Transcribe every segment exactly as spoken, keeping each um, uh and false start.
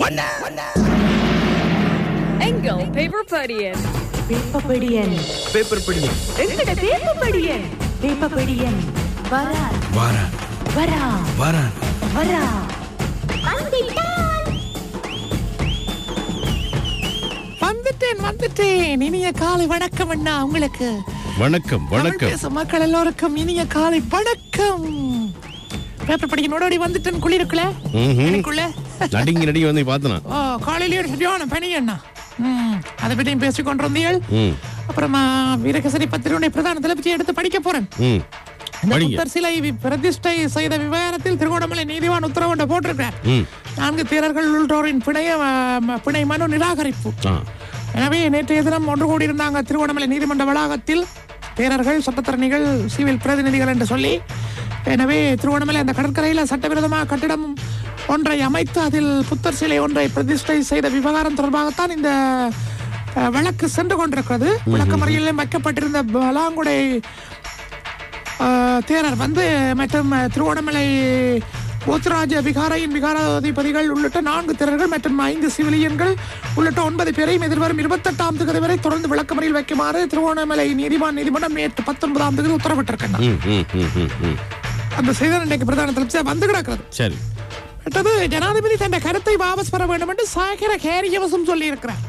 எங்கள் பேப்பர் படியன் பேப்பர் படியன் பேப்பர் படியன் எங்கட பேப்பர் படியன் பேப்பர் படியன் வரா வாரா வரா வாரா வரா வந்துட்டேன் வந்துட்டேன் இனிய காலை வணக்கம் அண்ணா உங்களுக்கு. வணக்கம் வணக்கம் தமிழ் மக்கள் எல்லோருக்கும் இனிய காலை வணக்கம். பேப்பர் படிக்க நோடி வந்துட்டேன் குளிருக்குள்ள எனக்குள்ள நடிங்க நடிங்க வந்து பார்த்தனா ஓ காலையிலேயே சரியான பனி அண்ணா. ம் அதை பற்றியும் பேசிக் கொண்டிருந்தீர்கள். அப்புறமா வீரகேசரி பத்திரிகையுடைய பிரதான தலைப்பை எடுத்து படிக்க போறேன். புத்தர் சிலை பிரதிஷ்டை செய்த விவகாரத்தில் திருகோணமலை நீதிவான் உத்தரவு போட்டிருக்கிறார். நான்கு தேரர்கள் உள்ளோரின் பிணைய பிணை மனு நிராகரிப்பு. எனவே நேற்றைய தினம் ஒன்று கூடி இருந்தாங்க திருகோணமலை நீதிமன்ற வளாகத்தில் தேரர்கள், சட்டத்தரணிகள், சிவில் பிரதிநிதிகள் என்று சொல்லி. எனவே திருகோணமலை அந்த கடற்கரையில் சட்டவிரோதமாக கட்டிடம் ஒன்றை அமைத்து அதில் புத்தர் சிலை ஒன்றை பிரதிஷ்டை செய்த விவகாரம் தொடர்பாகத்தான் இந்த வழக்கு சென்று கொண்டிருக்கிறது. விளக்கமறியலில் வைக்கப்பட்டிருந்த பலாங்குடை தேரர் வந்து மற்றும் திருவோணமலை போத்ராஜ விகாரையின் விகாராதிபதிகள் உள்ளிட்ட நான்கு தேரர்கள் மற்றும் ஐந்து சிவிலியன்கள் உள்ளிட்ட ஒன்பது பேரையும் எதிர்வரும் இருபத்தி எட்டாம் தேதி வரை தொடர்ந்து விளக்கமறியல் வைக்குமாறு திருவோணமலை நீதிவான் நீதிமன்றம் நேற்று பத்தொன்பதாம் தேதி உத்தரவிட்டிருக்கின்றனர். அந்த செய்தி இன்றைக்கு பிரதான தலைப்பு வந்து கிடக்கிறது. சரி, ஜனாதிபதி தன் கருத்தை வாபஸ் பெற வேண்டும் என்று சாகர கேரியவசம் சொல்லி இருக்கிறார்.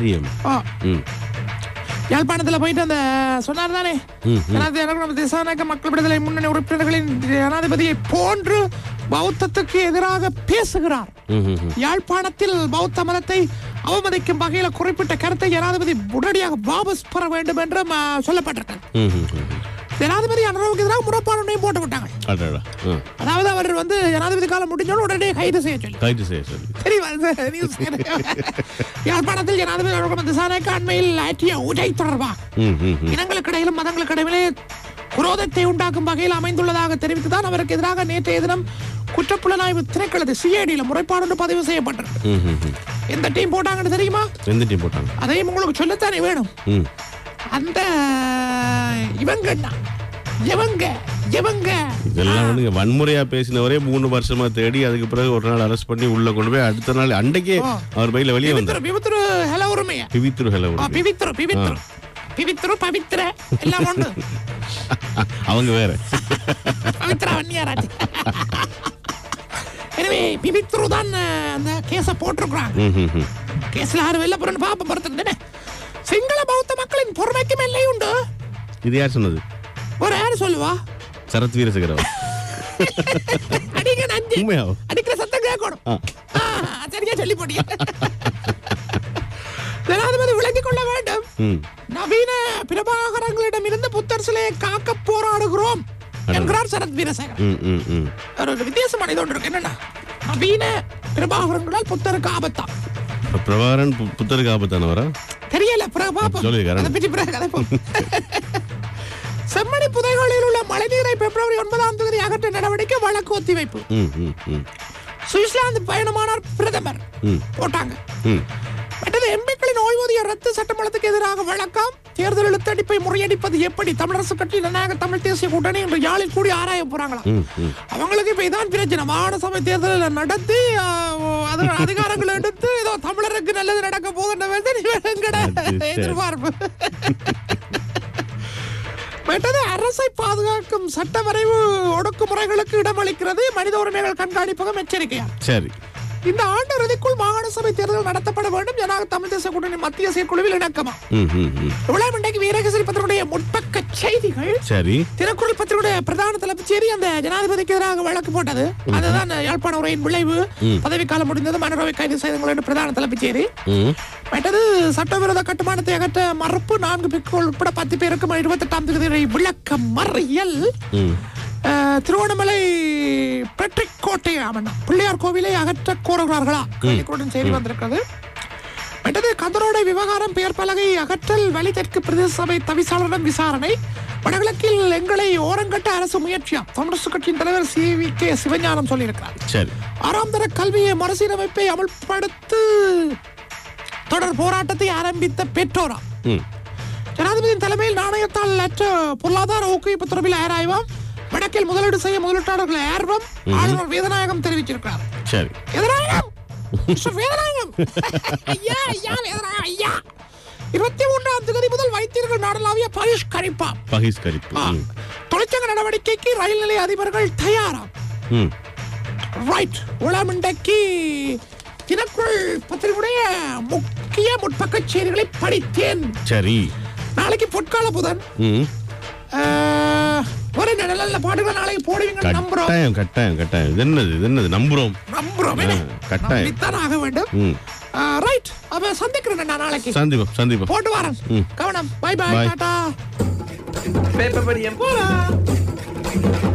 யாழ்ப்பாணத்தில் போயிட்டு அந்த சொன்னார் தானே, ஜனாதிபதி மக்கள் விடுதலை முன்னணி உறுப்பினர்களின் ஜனாதிபதியை போன்று பௌத்தத்துக்கு எதிராக பேசுகிறார். யாழ்ப்பாணத்தில் பௌத்த மதத்தை அவமதிக்கும் வகையில குறிப்பிட்ட கருத்தை ஜனாதிபதி உடனடியாக வாபஸ் பெற வேண்டும் என்று சொல்லப்பட்டிருக்கிறது. ஜனாதிபதி அனுரவுக்கு எதிராக முறைப்பாடு போட்டு விட்டாங்க. அதாவது அவர் வந்து ஜனாதிபதி காலம் முடிஞ்சோன்னு உடனே கைது செய்ய சொல்லி கைது செய்ய சொல்லி யாழ்ப்பாணத்தில் ஜனாதிபதி திசாநாயக்க அண்மையில் ஆற்றிய உரை தொடர்பாக இனங்களுக்கு இடையிலும் மதங்களுக்கு இடையிலே குரோதத்தை உண்டாக்கும் வகையில் அமைந்துள்ளதாக தெரிவித்துதான் அவருக்கு எதிராக நேற்றைய தினம் குற்றப்புலனாய்வு திணைக்களது சிஐடியில் முறைப்பாடு பதிவு செய்யப்பட்டது. எந்த டீம் போட்டாங்கன்னு தெரியுமா? எந்த டீம் போட்டாங்க அதையும் உங்களுக்கு சொல்லத்தானே வேணும். அந்த இவங்க இவங்க இவங்க இதெல்லாம் வந்து வன்முறையா பேசினவரே மூணு வருஷமா தேடி அதுக்கு பிறகு ஒரு நாள் அரெஸ்ட் பண்ணி உள்ள கொண்டு போய் அடுத்த நாள் அன்றைக்கே அவர் பையில வெளியே வந்தார். பிவித்ரு ஹலோ உரிமையா பிவித்ரு ஹலோ பிவித்ரு பிவித்ரு பிவித்ரு பவித்ர எல்லாம் ஒன்று. அவங்க வேற பவித்ரா வன்னியாராஜ். எனவே பிவித்ரு தான் அந்த கேஸ போட்டிருக்கிறாங்க. கேஸ்ல யாரும் வெளில போறேன்னு பாப்ப பொறுத்திருந்தேன். சிங்கள பௌத்த மக்களின் பொறுமைக்கு மேலே உண்டு. இது யார் சொன்னது? ஒரு யாரு சொல்லுவா? சரத் வீரசேகரவா? அடிக்க நன்றி. அடிக்கிற சத்தம் கேட்கணும். சரியா சொல்லி போட்டீங்க. ஜனாதிபதி விளங்கிக் கொள்ள வேண்டும். நவீன பிரபாகரங்களிடம் இருந்து புத்தர் சிலையை காக்க போராடுகிறோம் என்கிறார் சரத் வீரசேகர். ஒரு வித்தியாசமான இது ஒன்று இருக்கு. என்னன்னா, நவீன பிரபாகரங்களால் புத்தருக்கு ஆபத்தா? பிரபாகரன் புத்தருக்கு ஆபத்தானவரா தெரியல. செம்மணி புதைகளில் உள்ள மழைநீரை பிப்ரவரி ஒன்பதாம் தேதி அகற்ற நடவடிக்கை வழக்கு ஒத்திவைப்பு. சுவிட்சர்லாந்து பயணமானார் பிரதமர் போட்டாங்க. எம்பிக்களின் ஓய்வூதிய ரத்து சட்டமன்றத்துக்கு எதிராக வழக்கம். தேர்தல் இழுத்தடிப்பை முறியடிப்பது எப்படி? தமிழரசு கட்சி ஜனநாயக தமிழ் தேசிய கூட்டணி இன்று யாழில் கூடி ஆராய போறாங்களா? அவங்களுக்கு இப்ப இதான் பிரச்சனை. மாகாண சபை தேர்தல் நடத்தி அதிகாரங்கள் எடுத்து ஏதோ தமிழருக்கு நல்லது நடக்க போகுது எதிர்பார்ப்பு. அரசை பாதுகாக்கும் சட்ட வரைவு ஒடுக்குமுறைகளுக்கு இடமளிக்கிறது மனித உரிமைகள் கண்காணிப்பகம் எச்சரிக்கையா? சரி, இந்த ஆண்டு இறுதிக்குள் மாகாண சபை தேர்தல் நடத்தப்பட வேண்டும். ஜனநாயக தமிழ் தேசிய கூட்டணி மத்திய செயற்குழுவில் இணக்கமா? இன்றைக்கு வீரகேசரி பத்திரிகையுடைய முற்பக்க செய்திகள். சரி, தினக்குரல் பத்திரிகையுடைய பிரதான தலைப்பு செய்தி அந்த ஜனாதிபதிக்கு எதிராக வழக்கு போட்டது. அதுதான் யாழ்ப்பாண உரையின் விளைவு. பதவி காலம் முடிந்தது, மனரவை கைது செய்தவர்கள் என்று பிரதான தலைப்பு செய்தி. மற்றது சட்டவிரோத கட்டுமானத்தை அகற்ற மறுப்பு. நான்கு பிக்குகள் உட்பட பத்து பேருக்கும் இருபத்தி எட்டாம் தேதி விளக்க மறியல். திருவோணமலை பெட்ரிக் கோட்டை பிள்ளையார் கோவிலை அகற்ற கோருகிறார்களா? செய்தி வந்திருக்கிறது. மற்றது கந்தரோட விவகாரம், பெயர் பலகை அகற்றல், வழி தெற்கு பிரதேச சபை தவிசாளரிடம் விசாரணை. வடகிழக்கில் எங்களை ஓரங்கட்ட அரசு முயற்சியா? தமிழரசு கட்சியின் தலைவர் சி வி கே சிவஞானம் சொல்லியிருக்கிறார். ஆறாம் தர கல்வியை மறுசீரமைப்பை அமல்படுத்து தொடர் போராட்டத்தை ஆரம்பித்த பெற்றோரா? ஜனாதிபதியின் தலைமையில் நாணயத்தால் அற்ற பொருளாதார ஊக்குவிப்பு தொடர்பில் ஆராய்வாம். வடக்கில் முதலீடு செய்ய முதலீட்டாளர்கள் ஆர்வம். ஆளுநர் வேதநாயகம் தெரிவிச்சிருக்கிறார். சரி, எதிராயம் வேதநாயகம் ஐயா ஐயா வேதநாயகம் ஐயா இருபத்தி மூன்றாம் தேதி முதல் வைத்தியர்கள் நாடளாவிய பகிஷ்கரிப்பா பகிஷ்கரிப்பு தொழிற்சங்க நடவடிக்கைக்கு ரயில் நிலைய அதிபர்கள் தயாராம். ரைட். உளமண்டக்கி தினக்குள் பத்திரிகையுடைய முக்கிய முற்பக்க செய்திகளை படித்தேன். சரி. நாளைக்கு பொற்கால புதன். ஒரு நல்ல பாட்டுகளை நாளைக்கு போடுவீங்க நம்புறோம். கட்டாயம் கட்டாயம் கட்டாயம். என்னது என்னது நம்புறோம் நம்புறோம் கட்டாயம் இத்தான் ஆக வேண்டும். ரைட். அப்ப சந்திக்கிறேன் நான் நாளைக்கு. சந்திப்போம் சந்திப்போம். போட்டு வரேன். கவனம். Bye bye tata. பேப்பர் படியம் போலாம்.